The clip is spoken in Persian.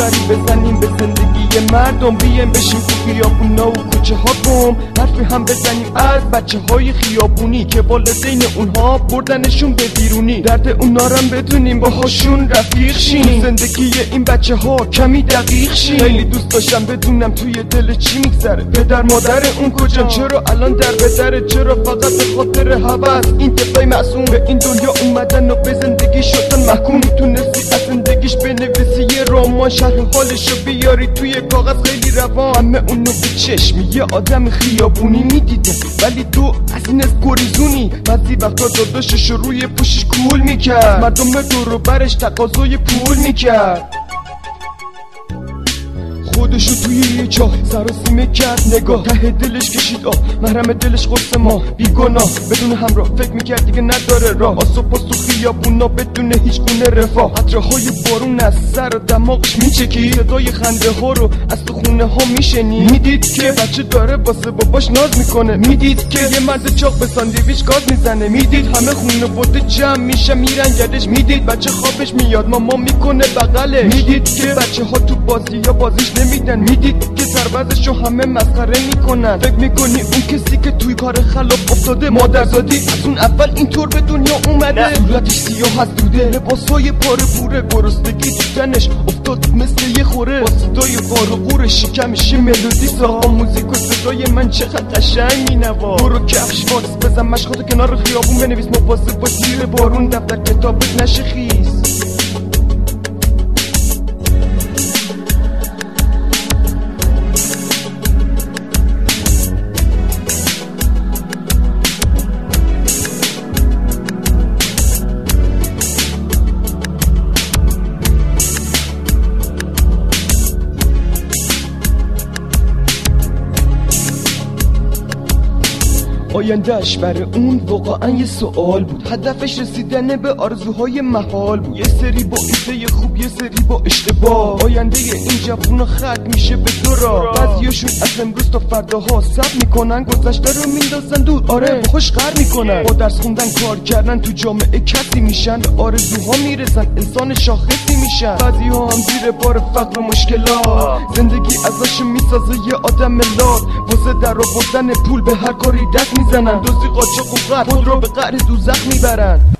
سری بزنیم به زندگی مردم، بیایم بشیم تو خیابونا و کوچه ها گم، حرفی هم بزنیم از بچه های خیابونی که والدین اونها بردنشون به بیرونی، درد اونا رو بدونیم باهاشون رفیق شیم، زندگی این بچه ها کمی دقیق شیم. خیلی دوست داشتم بدونم توی دل چی میگذره، پدر مادر اون کجا، چرا الان در به دره، چرا فقط به خاطر هوس این طفلای معصوم به این دنیا اومدن و به زندگی شدن محکوم. میتونستی از زندگیش بنویسی یه رمان، شرح حالشو بیاری توی کاغذ خیلی روان، همه اونو به چشم یه آدم خیابونی میدیده، ولی تو از این گریزونی. بعضی وقتا داداشش روی پوشش کول میکرد، مردم دور و برش تقاضای پول میکرد، خودشو توی یه جا سر و سیمه کرد، نگاه ته دلش کشید آه، محرم دلش قرص ما بیگناه، بدون همراه فکر میکرد دیگه نداره راه، آسو پاس تو خیابونا بدون هیچ گونه رفاه، قطره‌های بارون از سر و دماغش میچکی، صدای خنده ها رو از تو خونه ها میشنی، میدید که بچه داره واسه باباش ناز میکنه، میدید که یه مرد چاق به ساندویچ گاز میزنه، میدید همه خانواده جمع میشه میرن گردش، میدید بچه خوابش میاد ماما میکنه بغلش، میدید که بچه ها تو بازی یا بازیش نمیدن، میدید که سربازشو همه مسخره میکنن، فکر میکنی اون کسی که توی کار خلاف افتاده مادرزادی از اون اول اینطور به دنیا اومده، صورتش سیاه از دوده، لباسای پاره پوره، گرسنگی تو تنش افتاد مثل یه خوره، با صدای غار و غور شکمش ملودی ساخت، موزیک و صدای من چقدر قشنگ مینوا، برو کفش واکس بزن مشقاتو کنار خیابون بنویس، مواظب باش زیر بارون دفتر کتابت نشه خیس. آیندهش برای اون واقعا یه سوال بود، هدفش رسیدن به آرزوهای محال بود، یه سری با ایده خوب یه سری با اشتباه، آینده این جوونا ختم میشه به دو راه، بعضیاشون از امروز تا فرداها صبر میکنن، گذشته رو میندازن دور، آره خوش غر میکنن، با درس خوندن کار کردن تو جامعه کسی میشن، به آرزوها میرسن انسان شاخصی میشن، بعضیها هم زیر بار فقر و مشکلات زندگی ازش میسازه یه آدم لات، واسه در آوردن پول به هر کاری دست میزنن، دوزی قاچاق و قتل خود رو به قعر دوزخ میبرن.